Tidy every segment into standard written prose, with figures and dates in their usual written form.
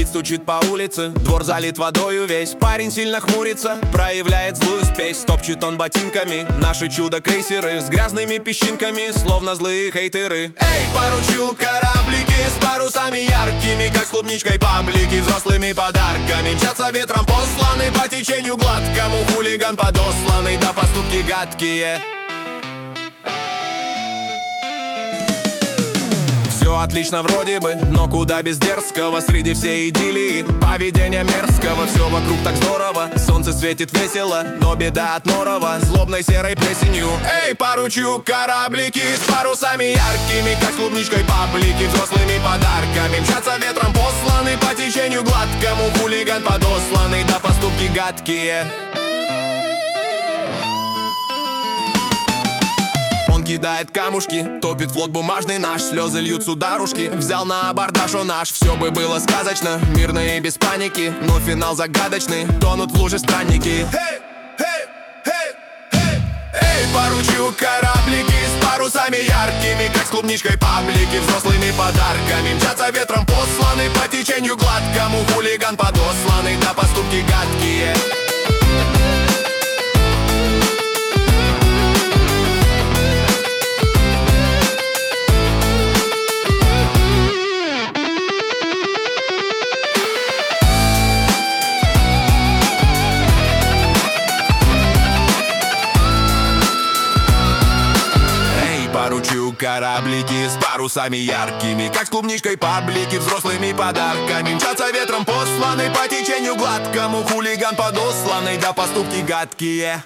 Летит, стучит по улице, двор залит водою весь. Парень сильно хмурится, проявляет злую спесь. Топчет он ботинками наши чудо-крейсеры с грязными песчинками, словно злые хейтеры. Эй, поручу кораблики с парусами яркими, как с клубничкой паблики, взрослыми подарками. Мчатся ветром посланы по течению гладкому, хулиган подосланный, да поступки гадкие. Все отлично вроде бы, но куда без дерзкого. Среди всей идиллии поведения мерзкого. Все вокруг так здорово, солнце светит весело, но беда от норова, злобной серой плесенью. Эй, поручу кораблики с парусами яркими, как с клубничкой паблики, взрослыми подарками. Мчатся ветром посланы по течению гладкому, хулиган подосланный, да поступки гадкие. Кидает камушки, топит флот бумажный наш, слезы льются дорожки. Взял на абордаж он наш, все бы было сказочно, мирно и без паники, но финал загадочный, тонут в луже странники. Эй, поручу кораблики с парусами яркими, как с клубничкой паблики, взрослыми подарками. Мчатся ветром посланы по течению гладкому, хулиган подосланный, да поступки гадкие. Поручу кораблики с парусами яркими, как с клубничкой паблики, взрослыми подарками. Мчатся ветром посланы по течению гладкому, хулиган подосланный, да поступки гадкие.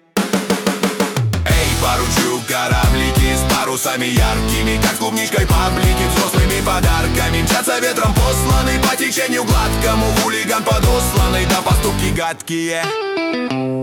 Эй, поручу кораблики с парусами яркими, как с клубничкой паблики, взрослыми подарками. Мчатся ветром посланы по течению гладкому, хулиган подосланный, да поступки гадкие.